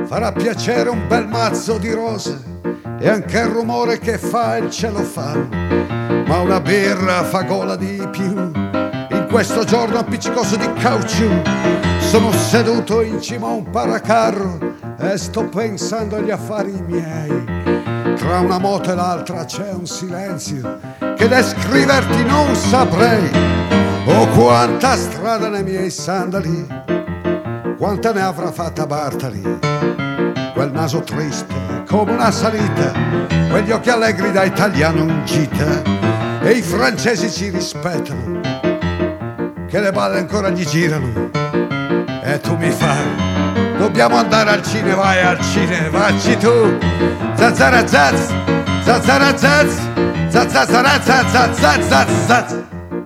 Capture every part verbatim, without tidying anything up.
farà piacere un bel mazzo di rose e anche il rumore che fa il celofano, ma una birra fa gola di più in questo giorno appiccicoso di caucciù. Sono seduto in cima a un paracarro e sto pensando agli affari miei. Tra una moto e l'altra c'è un silenzio che descriverti non saprei. Oh, quanta strada nei miei sandali, quanta ne avrà fatta Bartali. Quel naso triste come una salita, quegli occhi allegri da italiano in gita, e i francesi ci rispettano, che le balle ancora gli girano. E tu mi fai, dobbiamo andare al cinema, vai al cinema, vacci tu. Zazzarazaz, zazzarazaz, zazzarazaz.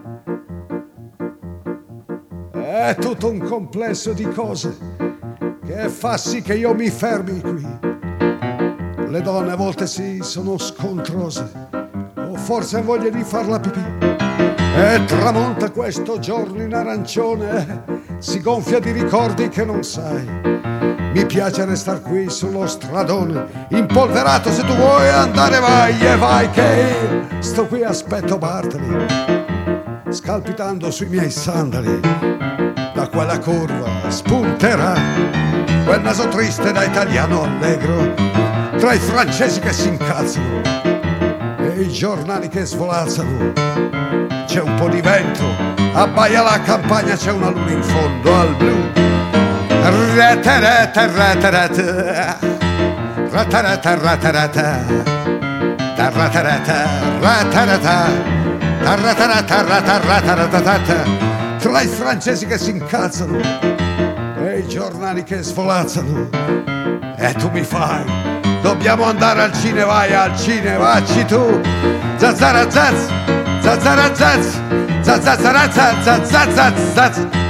È tutto un complesso di cose che fa sì che io mi fermi qui. Le donne a volte sì sono scontrose, o forse hanno voglia di farla pipì. E tramonta questo giorno in arancione, si gonfia di ricordi che non sai. Mi piace restar qui sullo stradone, impolverato, se tu vuoi andare vai e vai, che io sto qui aspetto Bartali, scalpitando sui miei sandali. Da quella curva spunterà quel naso triste da italiano allegro, tra i francesi che si incazzano e i giornali che svolazzano. C'è un po' di vento, abbaia la campagna, c'è una luna in fondo al blu. Rete rete rete rete rete rete rete rete rete rete rete. Tra i francesi che si incazzano e i giornali che svolazzano. E tu mi fai, dobbiamo andare al cinema, vai al cinema, vacci tu. Zazzarazaz, zazzarazaz, zazzarazaz, zazzarazaz.